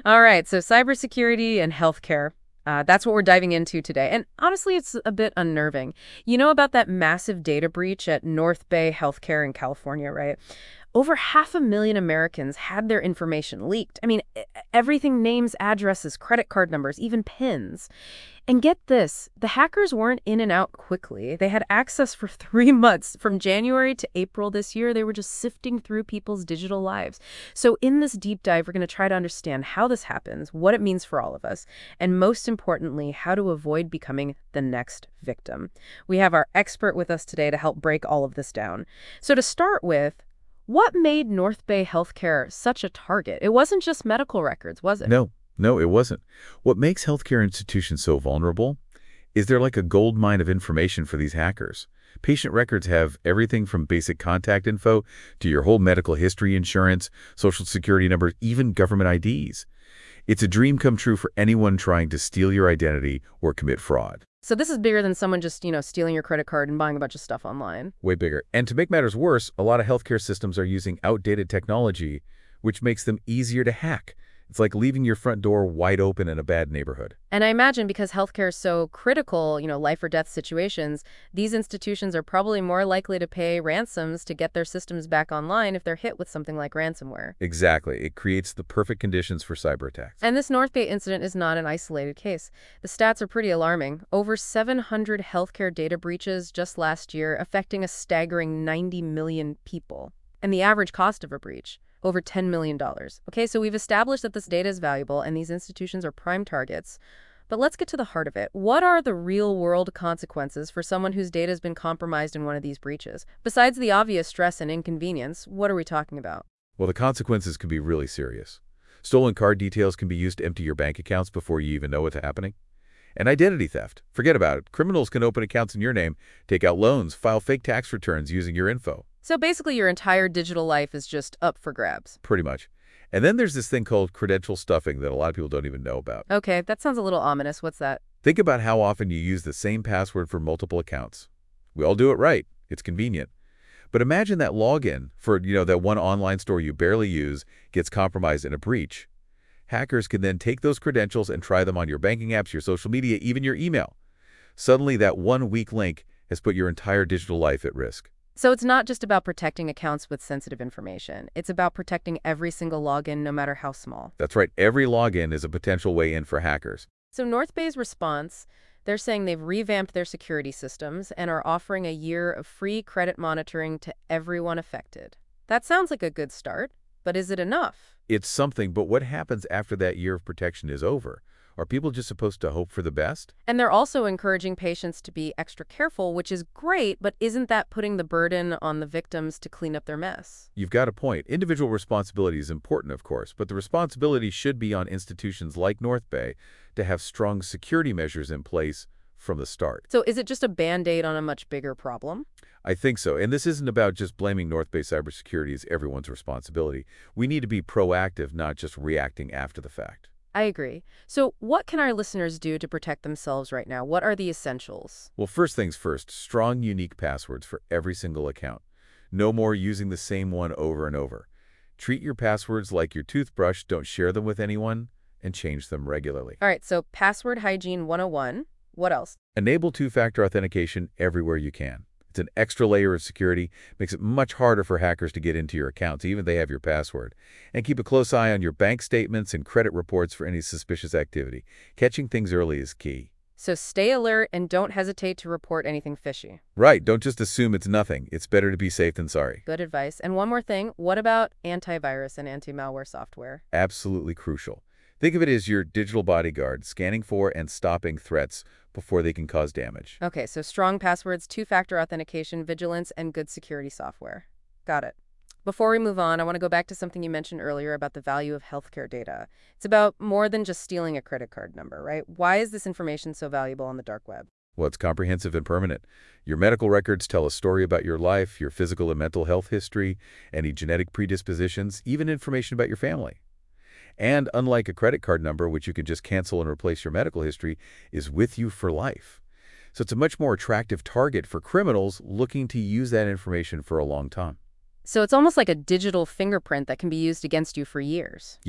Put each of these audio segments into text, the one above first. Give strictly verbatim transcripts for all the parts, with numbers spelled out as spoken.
All right, so cybersecurity and healthcare. Uh, that's what we're diving into today. And honestly, it's a bit unnerving. You know about that massive data breach at North Bay Healthcare in California, right? Over half a million Americans had their information leaked. I mean, e- everything names, addresses, credit card numbers, even PINs. And get this, the hackers weren't in and out quickly. They had access for three months. From January to April this year, they were just sifting through people's digital lives. So in this deep dive, we're going to try to understand how this happens, what it means for all of us, and most importantly, how to avoid becoming the next victim. We have our expert with us today to help break all of this down. So to start with, what made North Bay Healthcare such a target? It wasn't just medical records, was it? No, no, it wasn't. What makes healthcare institutions so vulnerable is they're like a gold mine of information for these hackers. Patient records have everything from basic contact info to your whole medical history, insurance, social security numbers, even government I Ds. It's a dream come true for anyone trying to steal your identity or commit fraud. So this is bigger than someone just, you know, stealing your credit card and buying a bunch of stuff online. Way bigger. And to make matters worse, a lot of healthcare systems are using outdated technology, which makes them easier to hack. It's like leaving your front door wide open in a bad neighborhood. And I imagine because healthcare is so critical, you know, life or death situations, these institutions are probably more likely to pay ransoms to get their systems back online if they're hit with something like ransomware. Exactly. It creates the perfect conditions for cyber attacks. And this North Bay incident is not an isolated case. The stats are pretty alarming. Over seven hundred healthcare data breaches just last year, affecting a staggering ninety million people. And the average cost of a breach, over ten million dollars. Okay, so we've established that this data is valuable and these institutions are prime targets. But let's get to the heart of it. What are the real-world consequences for someone whose data has been compromised in one of these breaches? Besides the obvious stress and inconvenience, what are we talking about? Well, the consequences can be really serious. Stolen card details can be used to empty your bank accounts before you even know what's happening. And identity theft. Forget about it. Criminals can open accounts in your name, take out loans, file fake tax returns using your info. So basically your entire digital life is just up for grabs. Pretty much. And then there's this thing called credential stuffing that a lot of people don't even know about. Okay, that sounds a little ominous. What's that? Think about how often you use the same password for multiple accounts. We all do it right. It's convenient. But imagine that login for, you know, that one online store you barely use gets compromised in a breach. Hackers can then take those credentials and try them on your banking apps, your social media, even your email. Suddenly, that one weak link has put your entire digital life at risk. So it's not just about protecting accounts with sensitive information. It's about protecting every single login, no matter how small. That's right. Every login is a potential way in for hackers. So North Bay's response, they're saying they've revamped their security systems and are offering a year of free credit monitoring to everyone affected. That sounds like a good start, but is it enough? It's something, but what happens after that year of protection is over? Are people just supposed to hope for the best? And they're also encouraging patients to be extra careful, which is great, but isn't that putting the burden on the victims to clean up their mess? You've got a point. Individual responsibility is important, of course, but the responsibility should be on institutions like North Bay to have strong security measures in place from the start. So is it just a Band-Aid on a much bigger problem? I think so. And this isn't about just blaming North Bay cybersecurity as everyone's responsibility. We need to be proactive, not just reacting after the fact. I agree. So what can our listeners do to protect themselves right now? What are the essentials? Well, first things first, strong, unique passwords for every single account. No more using the same one over and over. Treat your passwords like your toothbrush. Don't share them with anyone, and change them regularly. All right, so password hygiene one oh one. What else? Enable two-factor authentication everywhere you can. It's an extra layer of security, makes it much harder for hackers to get into your accounts, even if they have your password. And keep a close eye on your bank statements and credit reports for any suspicious activity. Catching things early is key. So stay alert and don't hesitate to report anything fishy. Right, don't just assume it's nothing. It's better to be safe than sorry. Good advice. And one more thing, what about antivirus and anti-malware software? Absolutely crucial. Think of it as your digital bodyguard, scanning for and stopping threats before they can cause damage. Okay, so strong passwords, two-factor authentication, vigilance, and good security software. Got it. Before we move on, I want to go back to something you mentioned earlier about the value of healthcare data. It's about more than just stealing a credit card number, right? Why is this information so valuable on the dark web? Well, it's comprehensive and permanent. Your medical records tell a story about your life, your physical and mental health history, any genetic predispositions, even information about your family. And unlike a credit card number, which you can just cancel and replace your medical history, is with you for life. So it's a much more attractive target for criminals looking to use that information for a long time. So it's almost like a digital fingerprint that can be used against you for years. Yeah,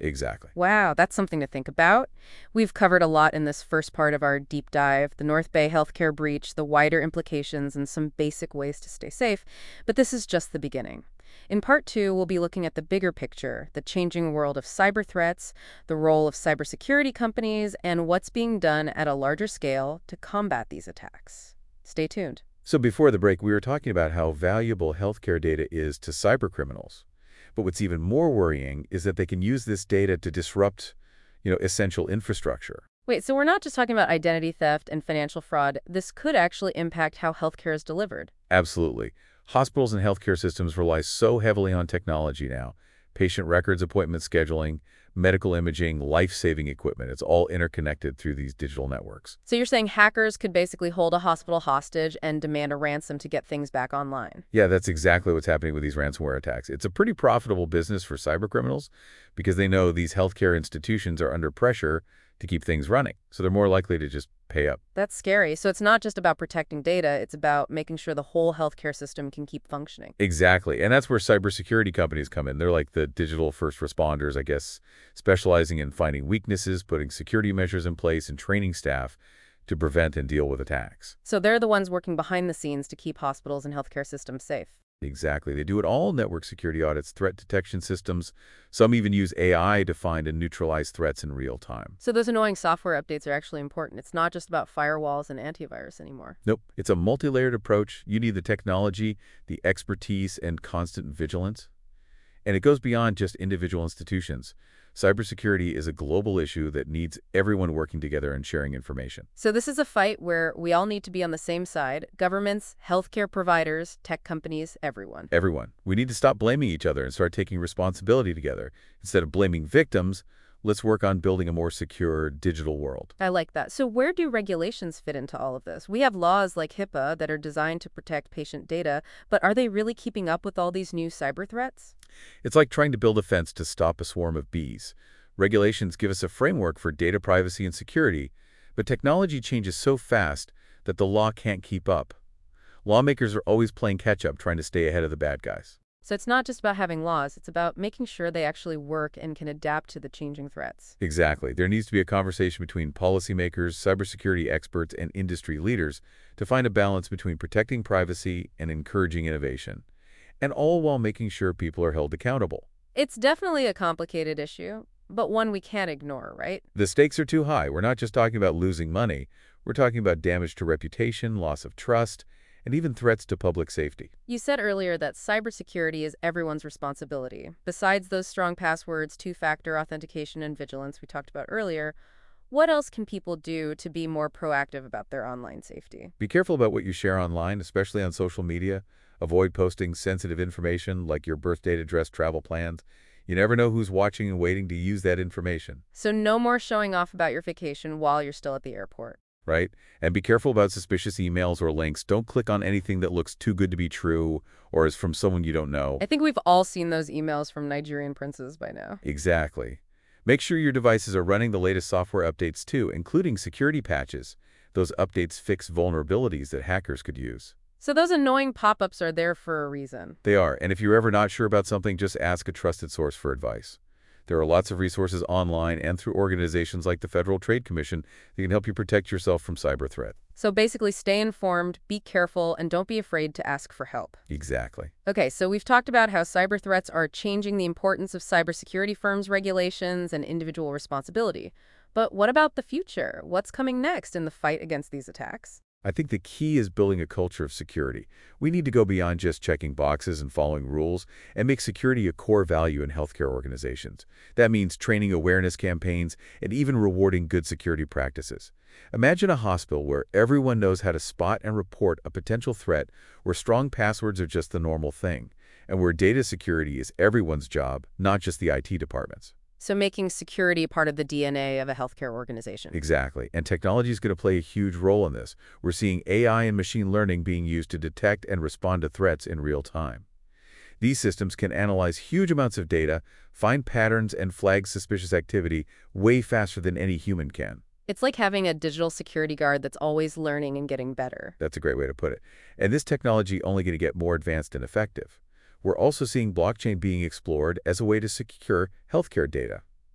Exactly. Wow, that's something to think about. We've covered a lot in this first part of our deep dive, the North Bay healthcare breach, the wider implications, and some basic ways to stay safe. But this is just the beginning. In part two, we'll be looking at the bigger picture, the changing world of cyber threats, the role of cybersecurity companies, and what's being done at a larger scale to combat these attacks. Stay tuned. So before the break, we were talking about how valuable healthcare data is to cybercriminals. But what's even more worrying is that they can use this data to disrupt, you know, essential infrastructure. Wait, so we're not just talking about identity theft and financial fraud. This could actually impact how healthcare is delivered. Absolutely. Hospitals and healthcare systems rely so heavily on technology now. Patient records, appointment scheduling, medical imaging, life-saving equipment. It's all interconnected through these digital networks. So you're saying hackers could basically hold a hospital hostage and demand a ransom to get things back online? Yeah, that's exactly what's happening with these ransomware attacks. It's a pretty profitable business for cybercriminals because they know these healthcare institutions are under pressure to keep things running. So they're more likely to just pay up. That's scary. So it's not just about protecting data, it's about making sure the whole healthcare system can keep functioning. Exactly. And that's where cybersecurity companies come in. They're like the digital first responders, I guess, specializing in finding weaknesses, putting security measures in place, and training staff to prevent and deal with attacks. So they're the ones working behind the scenes to keep hospitals and healthcare systems safe. Exactly. They do it all: network security audits, threat detection systems. Some even use A I to find and neutralize threats in real time. So those annoying software updates are actually important. It's not just about firewalls and antivirus anymore. Nope. It's a multi-layered approach. You need the technology, the expertise, and constant vigilance. And it goes beyond just individual institutions. Cybersecurity is a global issue that needs everyone working together and sharing information. So this is a fight where we all need to be on the same side: governments, healthcare providers, tech companies, everyone. Everyone. We need to stop blaming each other and start taking responsibility together. Instead of blaming victims, let's work on building a more secure digital world. I like that. So where do regulations fit into all of this? We have laws like HIPAA that are designed to protect patient data, but are they really keeping up with all these new cyber threats? It's like trying to build a fence to stop a swarm of bees. Regulations give us a framework for data privacy and security, but technology changes so fast that the law can't keep up. Lawmakers are always playing catch-up, trying to stay ahead of the bad guys. So it's not just about having laws, it's about making sure they actually work and can adapt to the changing threats. Exactly. There needs to be a conversation between policymakers, cybersecurity experts, and industry leaders to find a balance between protecting privacy and encouraging innovation, and all while making sure people are held accountable. It's definitely a complicated issue, but one we can't ignore, right? The stakes are too high. We're not just talking about losing money. We're talking about damage to reputation, loss of trust, and even threats to public safety. You said earlier that cybersecurity is everyone's responsibility. Besides those strong passwords, two-factor authentication, and vigilance we talked about earlier, what else can people do to be more proactive about their online safety? Be careful about what you share online, especially on social media. Avoid posting sensitive information like your birth date, address, travel plans. You never know who's watching and waiting to use that information. So no more showing off about your vacation while you're still at the airport. Right? And be careful about suspicious emails or links. Don't click on anything that looks too good to be true or is from someone you don't know. I think we've all seen those emails from Nigerian princes by now. Exactly. Make sure your devices are running the latest software updates too, including security patches. Those updates fix vulnerabilities that hackers could use. So those annoying pop-ups are there for a reason. They are. And if you're ever not sure about something, just ask a trusted source for advice. There are lots of resources online and through organizations like the Federal Trade Commission that can help you protect yourself from cyber threat. So basically, stay informed, be careful, and don't be afraid to ask for help. Exactly. Okay, so we've talked about how cyber threats are changing the importance of cybersecurity firms' regulations and individual responsibility. But what about the future? What's coming next in the fight against these attacks? I think the key is building a culture of security. We need to go beyond just checking boxes and following rules and make security a core value in healthcare organizations. That means training awareness campaigns and even rewarding good security practices. Imagine a hospital where everyone knows how to spot and report a potential threat, where strong passwords are just the normal thing, and where data security is everyone's job, not just the I T departments. So making security part of the D N A of a healthcare organization. Exactly. And technology is going to play a huge role in this. We're seeing A I and machine learning being used to detect and respond to threats in real time. These systems can analyze huge amounts of data, find patterns, and flag suspicious activity way faster than any human can. It's like having a digital security guard that's always learning and getting better. That's a great way to put it. And this technology only going to get more advanced and effective. We're also seeing blockchain being explored as a way to secure healthcare data.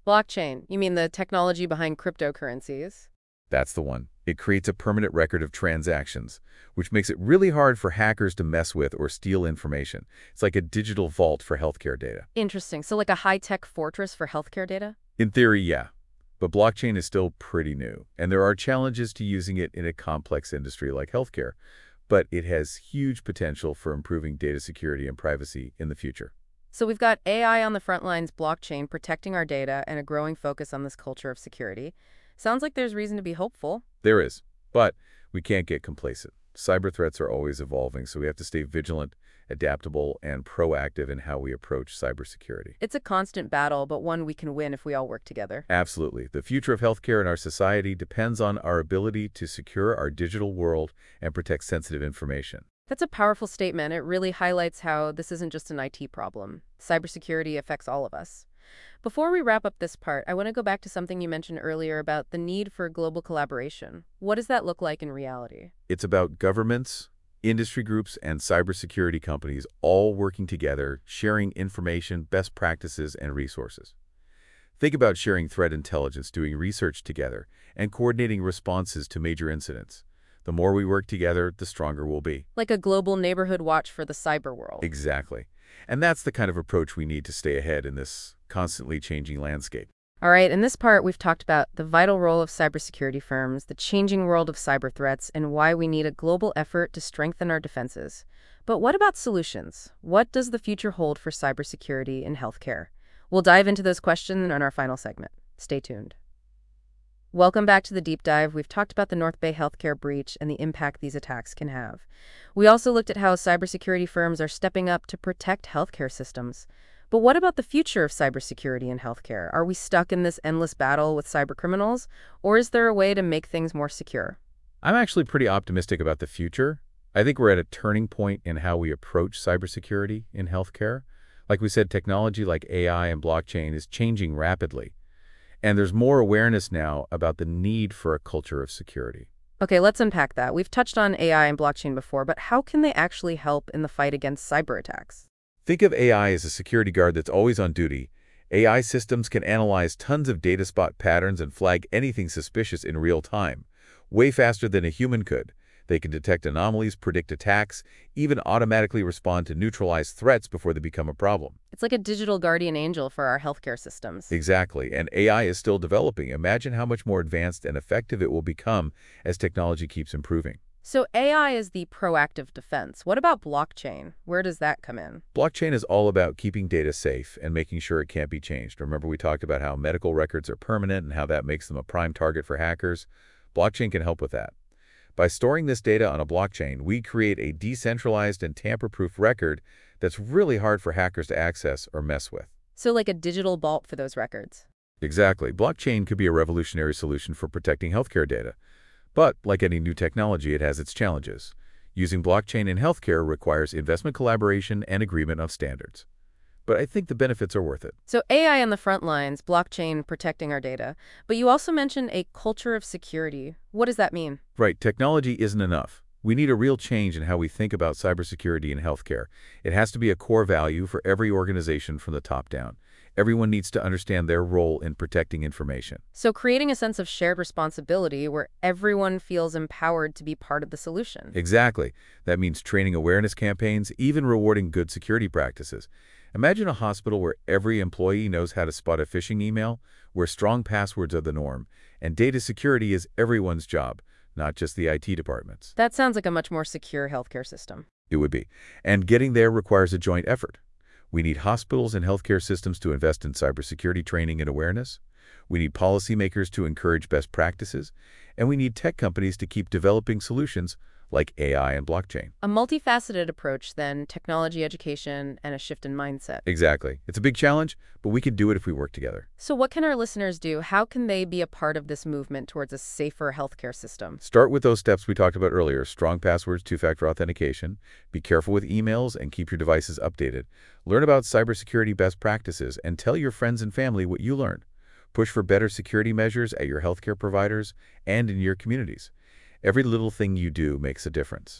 Blockchain. You mean the technology behind cryptocurrencies? That's the one. It creates a permanent record of transactions, which makes it really hard for hackers to mess with or steal information. It's like a digital vault for healthcare data. Interesting. So like a high-tech fortress for healthcare data? In theory, yeah. But blockchain is still pretty new, and there are challenges to using it in a complex industry like healthcare. But it has huge potential for improving data security and privacy in the future. So we've got A I on the front lines, blockchain protecting our data, and a growing focus on this culture of security. Sounds like there's reason to be hopeful. There is, but we can't get complacent. Cyber threats are always evolving, so we have to stay vigilant, adaptable, and proactive in how we approach cybersecurity. It's a constant battle, but one we can win if we all work together. Absolutely. The future of healthcare in our society depends on our ability to secure our digital world and protect sensitive information. That's a powerful statement. It really highlights how this isn't just an I T problem. Cybersecurity affects all of us. Before we wrap up this part, I want to go back to something you mentioned earlier about the need for global collaboration. What does that look like in reality? It's about governments, industry groups, and cybersecurity companies all working together, sharing information, best practices, and resources. Think about sharing threat intelligence, doing research together, and coordinating responses to major incidents. The more we work together, the stronger we'll be. Like a global neighborhood watch for the cyber world. Exactly. And that's the kind of approach we need to stay ahead in this constantly changing landscape. All right, in this part, we've talked about the vital role of cybersecurity firms, the changing world of cyber threats, and why we need a global effort to strengthen our defenses. But what about solutions? What does the future hold for cybersecurity in healthcare? We'll dive into those questions in our final segment. Stay tuned. Welcome back to the Deep Dive. We've talked about the North Bay healthcare breach and the impact these attacks can have. We also looked at how cybersecurity firms are stepping up to protect healthcare systems. But what about the future of cybersecurity in healthcare? Are we stuck in this endless battle with cybercriminals, or is there a way to make things more secure? I'm actually pretty optimistic about the future. I think we're at a turning point in how we approach cybersecurity in healthcare. Like we said, technology like A I and blockchain is changing rapidly. And there's more awareness now about the need for a culture of security. Okay, let's unpack that. We've touched on A I and blockchain before, but how can they actually help in the fight against cyber attacks? Think of A I as a security guard that's always on duty. A I systems can analyze tons of data, spot patterns, and flag anything suspicious in real time, way faster than a human could. They can detect anomalies, predict attacks, even automatically respond to neutralize threats before they become a problem. It's like a digital guardian angel for our healthcare systems. Exactly, and A I is still developing. Imagine how much more advanced and effective it will become as technology keeps improving. So A I is the proactive defense. What about blockchain? Where does that come in? Blockchain is all about keeping data safe and making sure it can't be changed. Remember we talked about how medical records are permanent and how that makes them a prime target for hackers? Blockchain can help with that. By storing this data on a blockchain, we create a decentralized and tamper-proof record that's really hard for hackers to access or mess with. So like a digital vault for those records. Exactly. Blockchain could be a revolutionary solution for protecting healthcare data. But, like any new technology, it has its challenges. Using blockchain in healthcare requires investment collaboration and agreement of standards. But I think the benefits are worth it. So A I on the front lines, blockchain protecting our data. But you also mentioned a culture of security. What does that mean? Right, technology isn't enough. We need a real change in how we think about cybersecurity in healthcare. It has to be a core value for every organization from the top down. Everyone needs to understand their role in protecting information. So creating a sense of shared responsibility where everyone feels empowered to be part of the solution. Exactly. That means training awareness campaigns, even rewarding good security practices. Imagine a hospital where every employee knows how to spot a phishing email, where strong passwords are the norm, and data security is everyone's job, not just the I T departments. That sounds like a much more secure healthcare system. It would be. And getting there requires a joint effort. We need hospitals and healthcare systems to invest in cybersecurity training and awareness. We need policymakers to encourage best practices. And we need tech companies to keep developing solutions like A I and blockchain. A multifaceted approach, then, technology education and a shift in mindset. Exactly. It's a big challenge, but we can do it if we work together. So what can our listeners do? How can they be a part of this movement towards a safer healthcare system? Start with those steps we talked about earlier. Strong passwords, two-factor authentication. Be careful with emails and keep your devices updated. Learn about cybersecurity best practices and tell your friends and family what you learned. Push for better security measures at your healthcare providers and in your communities. Every little thing you do makes a difference.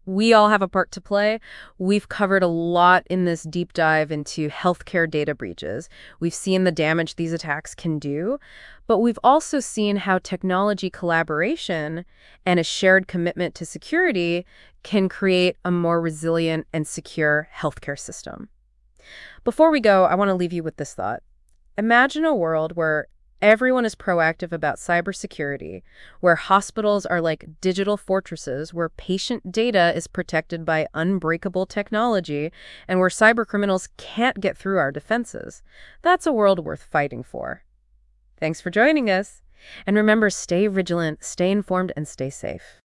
We all have a part to play. We've covered a lot in this deep dive into healthcare data breaches. We've seen the damage these attacks can do, but we've also seen how technology collaboration and a shared commitment to security can create a more resilient and secure healthcare system. Before we go, I want to leave you with this thought. Imagine a world where everyone is proactive about cybersecurity, where hospitals are like digital fortresses, where patient data is protected by unbreakable technology, and where cybercriminals can't get through our defenses. That's a world worth fighting for. Thanks for joining us. And remember, stay vigilant, stay informed, and stay safe.